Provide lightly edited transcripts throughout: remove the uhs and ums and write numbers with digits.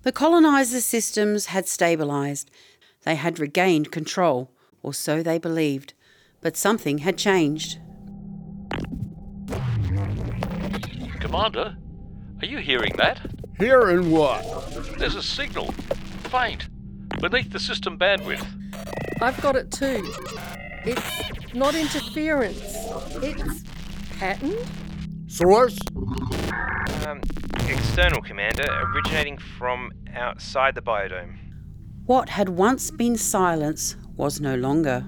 The colonizers' systems had stabilized. They had regained control, or so they believed. But something had changed. Commander, are you hearing that? Hearing what? There's a signal. Faint. Beneath the system bandwidth. I've got it too. It's not interference. It's pattern? Source? External, Commander, originating from outside the biodome. What had once been silence was no longer.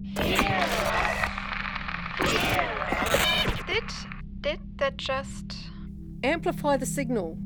Did that just... Amplify the signal.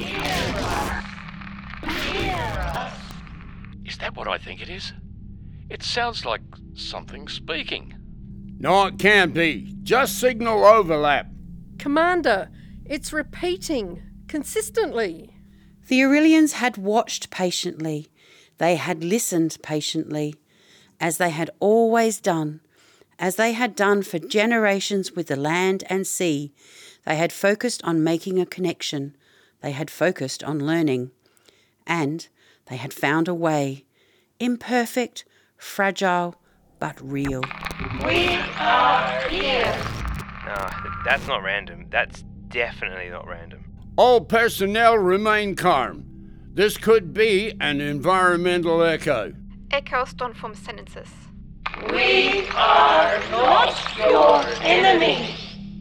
Is that what I think it is? It sounds like something speaking. No, it can't be. Just signal overlap. Commander, it's repeating consistently. The Aurelians had watched patiently. They had listened patiently, as they had always done, as they had done for generations with the land and sea. They had focused on making a connection. They had focused on learning. And they had found a way. Imperfect, fragile, but real. We are here. No, that's not random. That's definitely not random. All personnel remain calm. This could be an environmental echo. Echoes don't form sentences. We are not your enemy.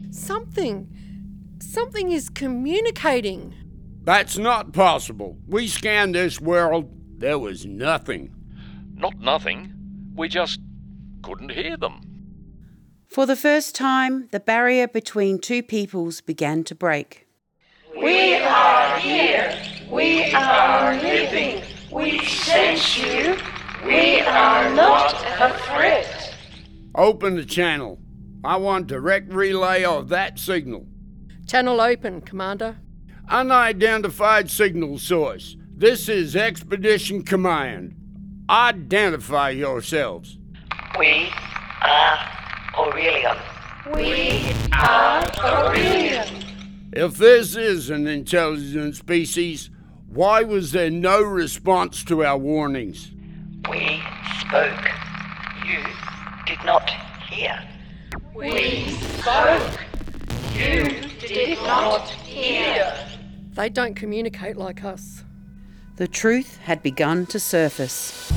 Something is communicating. That's not possible. We scanned this world. There was nothing. Not nothing. We just couldn't hear them. For the first time, the barrier between two peoples began to break. We are here. We are living. We sense you. We are not a threat. Open the channel. I want direct relay of that signal. Channel open, Commander. Unidentified signal source. This is Expedition Command. Identify yourselves. We are Aurelian. We are Aurelian. If this is an intelligent species, why was there no response to our warnings? We spoke. You did not hear. We spoke. You did not hear. They don't communicate like us. The truth had begun to surface.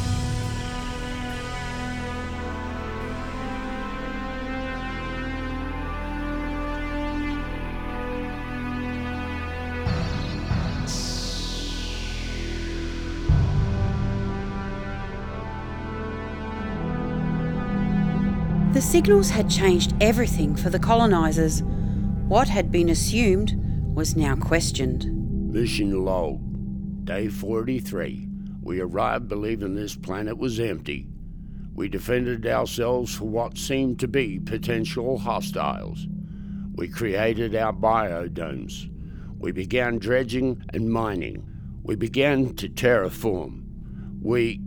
The signals had changed everything for the colonizers. What had been assumed was now questioned. Mission log. Day 43. We arrived believing this planet was empty. We defended ourselves for what seemed to be potential hostiles. We created our biodomes. We began dredging and mining. We began to terraform. We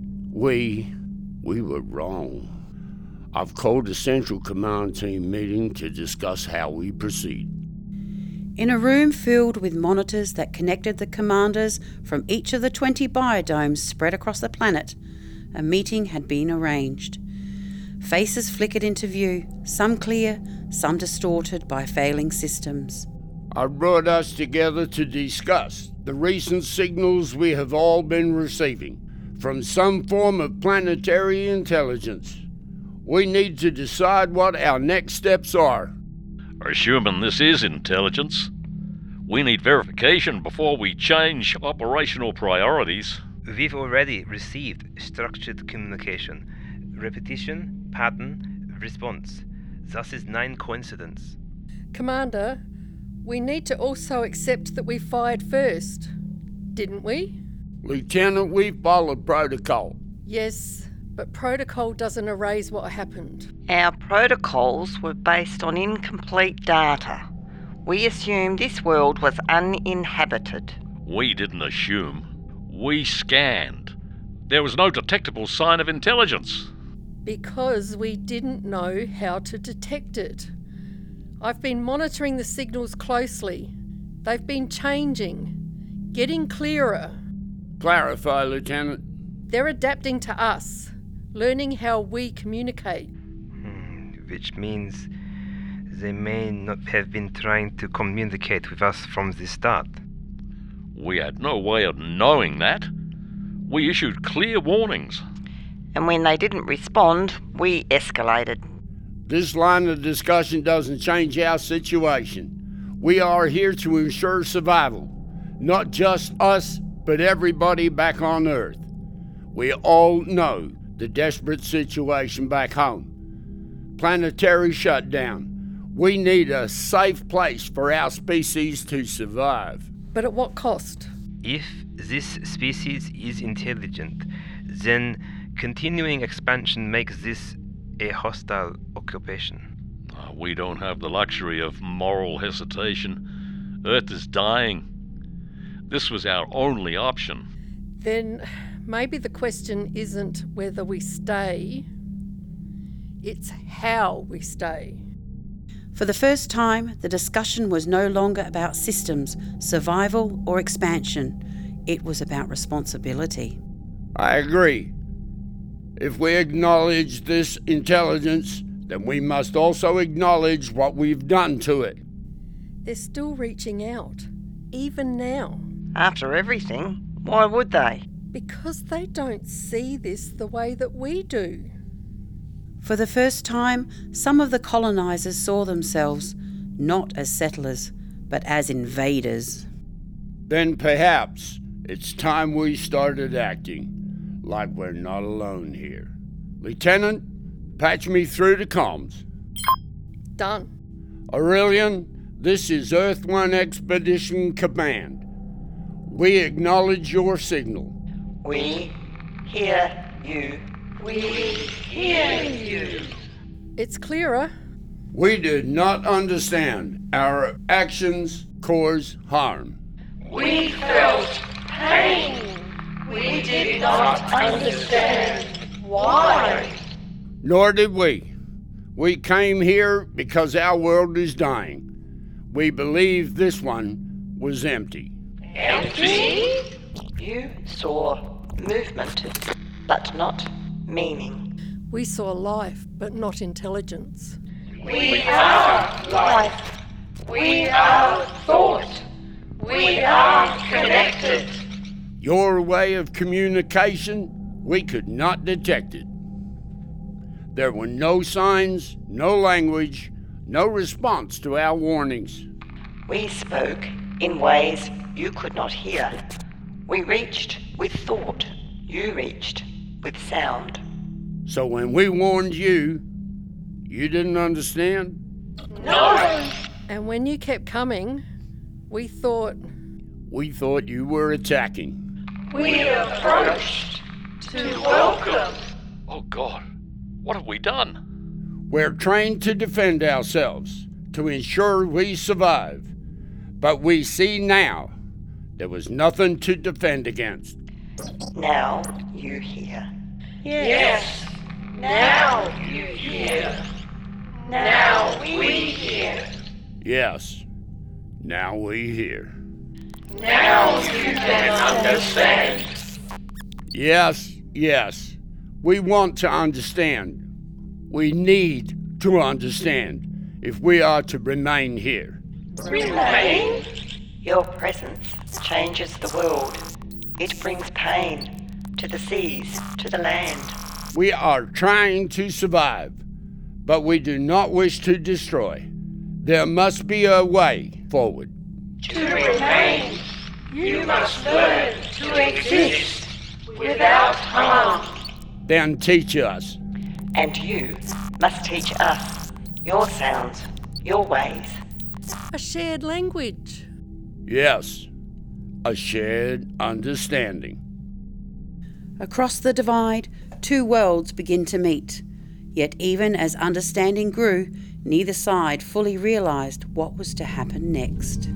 were wrong. I've called a Central Command Team meeting to discuss how we proceed. In a room filled with monitors that connected the commanders from each of the 20 biodomes spread across the planet, a meeting had been arranged. Faces flickered into view, some clear, some distorted by failing systems. I brought us together to discuss the recent signals we have all been receiving from some form of planetary intelligence. We need to decide what our next steps are. Assuming this is intelligence, we need verification before we change operational priorities. We've already received structured communication. Repetition, pattern, response. Thus is 9 coincidence. Commander, we need to also accept that we fired first, didn't we? Lieutenant, we followed protocol. Yes, but protocol doesn't erase what happened. Our protocols were based on incomplete data. We assumed this world was uninhabited. We didn't assume. We scanned. There was no detectable sign of intelligence. Because we didn't know how to detect it. I've been monitoring the signals closely. They've been changing, getting clearer. Clarify, Lieutenant. They're adapting to us, learning how we communicate. Which means they may not have been trying to communicate with us from the start. We had no way of knowing that. We issued clear warnings. And when they didn't respond, we escalated. This line of discussion doesn't change our situation. We are here to ensure survival. Not just us, but everybody back on Earth. We all know the desperate situation back home. Planetary shutdown. We need a safe place for our species to survive. But at what cost? If this species is intelligent, then continuing expansion makes this a hostile occupation. We don't have the luxury of moral hesitation. Earth is dying. This was our only option. Then maybe the question isn't whether we stay, it's how we stay. For the first time, the discussion was no longer about systems, survival, or expansion. It was about responsibility. I agree. If we acknowledge this intelligence, then we must also acknowledge what we've done to it. They're still reaching out, even now. After everything, why would they? Because they don't see this the way that we do. For the first time, some of the colonisers saw themselves not as settlers, but as invaders. Then perhaps it's time we started acting like we're not alone here. Lieutenant, patch me through to comms. Done. Aurelian, this is Earth One Expedition Command. We acknowledge your signal. We hear you. We hear you. It's clearer. We did not understand. Our actions cause harm. We felt pain. We did not understand why. Nor did we. We came here because our world is dying. We believe this one was empty. Empty? You saw movement, but not meaning. We saw life, but not intelligence. We are life. We are thought. We are connected. Your way of communication, we could not detect it. There were no signs, no language, no response to our warnings. We spoke in ways you could not hear. We reached with thought. You reached with sound. So when we warned you, you didn't understand? No. And when you kept coming, we thought, We thought you were attacking. We approached to welcome. Oh God, what have we done? We're trained to defend ourselves, to ensure we survive. But we see now there was nothing to defend against. Now you hear. Yes. Now you hear. Now we hear. Yes, now we hear. Now you can understand. Yes. We want to understand. We need to understand if we are to remain here. Remain? Your presence changes the world. It brings pain to the seas, to the land. We are trying to survive, but we do not wish to destroy. There must be a way forward. To remain, you must learn to exist without harm. Then teach us. And you must teach us your sounds, your ways. a shared language. Yes, a shared understanding. Across the divide, two worlds begin to meet. Yet even as understanding grew, neither side fully realised what was to happen next.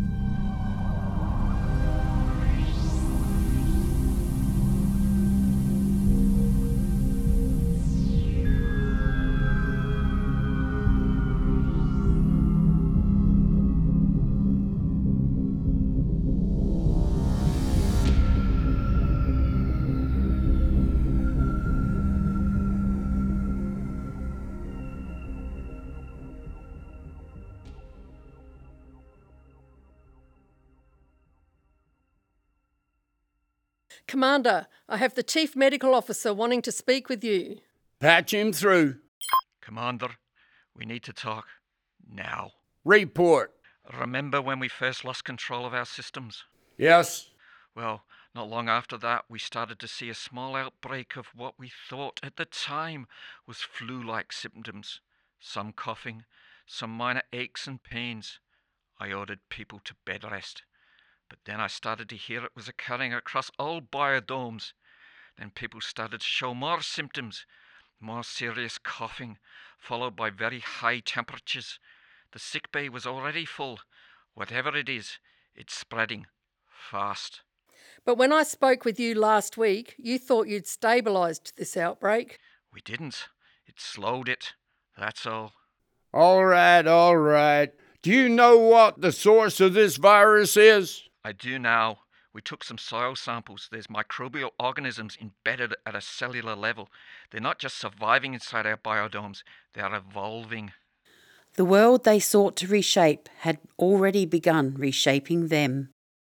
Commander, I have the Chief Medical Officer wanting to speak with you. Patch him through. Commander, we need to talk. Now. Report. Remember when we first lost control of our systems? Yes. Well, not long after that, we started to see a small outbreak of what we thought at the time was flu-like symptoms. Some coughing, some minor aches and pains. I ordered people to bed rest. But then I started to hear it was occurring across all biodomes. Then people started to show more symptoms, more serious coughing, followed by very high temperatures. The sick bay was already full. Whatever it is, it's spreading fast. But when I spoke with you last week, you thought you'd stabilised this outbreak. We didn't. It slowed it. That's all. All right. Do you know what the source of this virus is? I do now. We took some soil samples. There's microbial organisms embedded at a cellular level. They're not just surviving inside our biodomes, they're evolving. The world they sought to reshape had already begun reshaping them.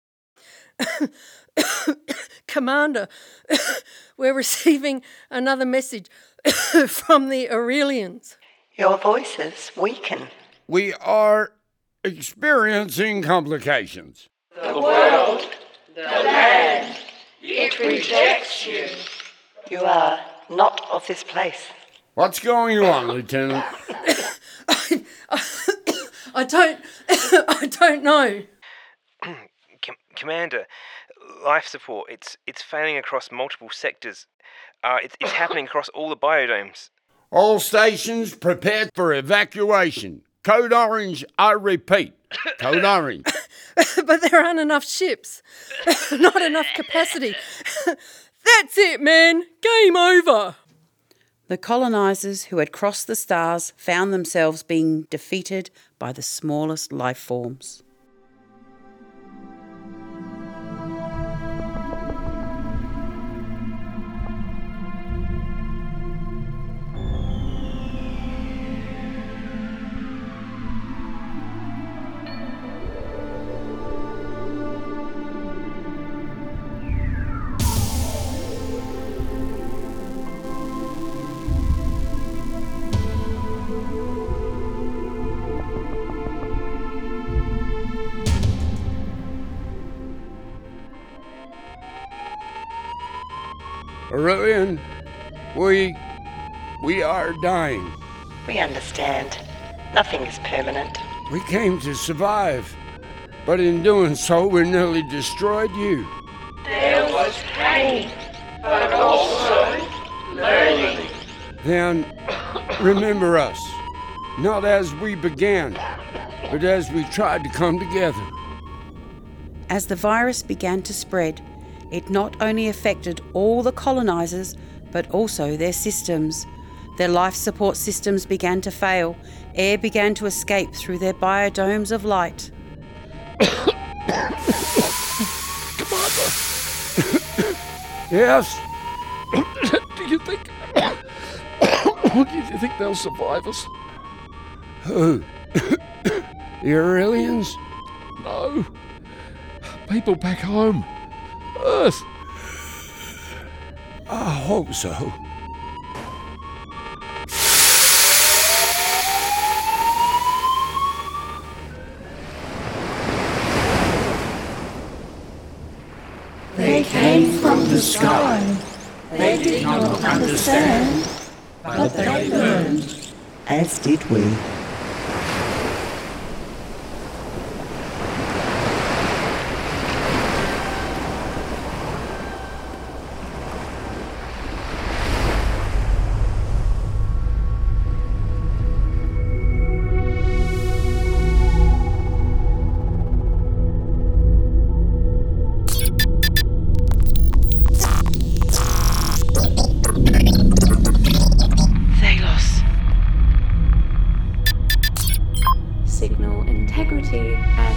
Commander, we're receiving another message from the Aurelians. Your voices weaken. We are experiencing complications. The world, the land, it rejects you. You are not of this place. What's going on, Lieutenant? I don't know. Commander, life support, it's failing across multiple sectors. It's happening across all the biodomes. All stations prepared for evacuation. Code Orange, I repeat. Code Orange. But there aren't enough ships. Not enough capacity. That's it, man. Game over. The colonisers who had crossed the stars found themselves being defeated by the smallest life forms. Aurelian, we are dying. We understand. Nothing is permanent. We came to survive, but in doing so, we nearly destroyed you. There was pain, but also learning. Then remember us, not as we began, but as we tried to come together. As the virus began to spread, it not only affected all the colonisers, but also their systems. Their life support systems began to fail. Air began to escape through their biodomes of light. Commander! Yes? Do you think they'll survive us? Who? The Aurelians? No. People back home. Earth. I hope so. They came from the sky. They did not understand, but they learned. As did we. Thalos. Signal integrity at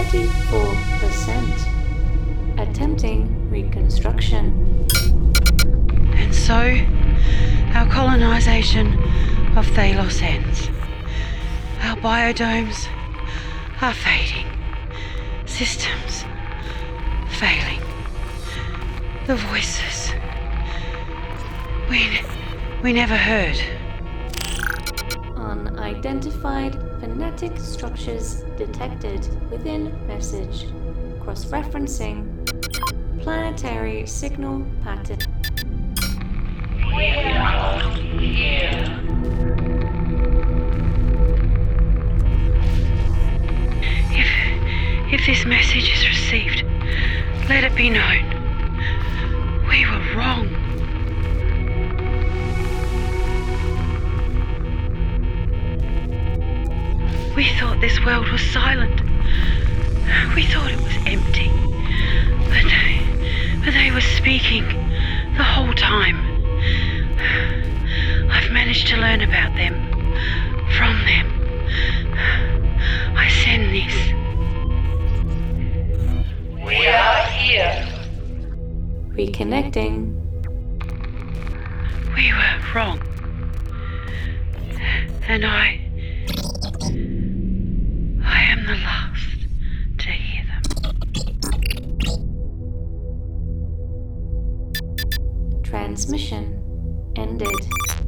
34%. Attempting reconstruction. And so, our colonisation of Thalos ends. Our biodomes are fading. Systems failing. The voices. We never heard. Unidentified phonetic structures detected within message. Cross-referencing. Planetary signal pattern. We are here. If this message is received, let it be known. We were wrong. We thought this world was silent. We thought it was empty. But they were speaking the whole time. I've managed to learn about them, from them. I send this. We are here. Reconnecting. We were wrong. And I am the last to hear them. Transmission ended.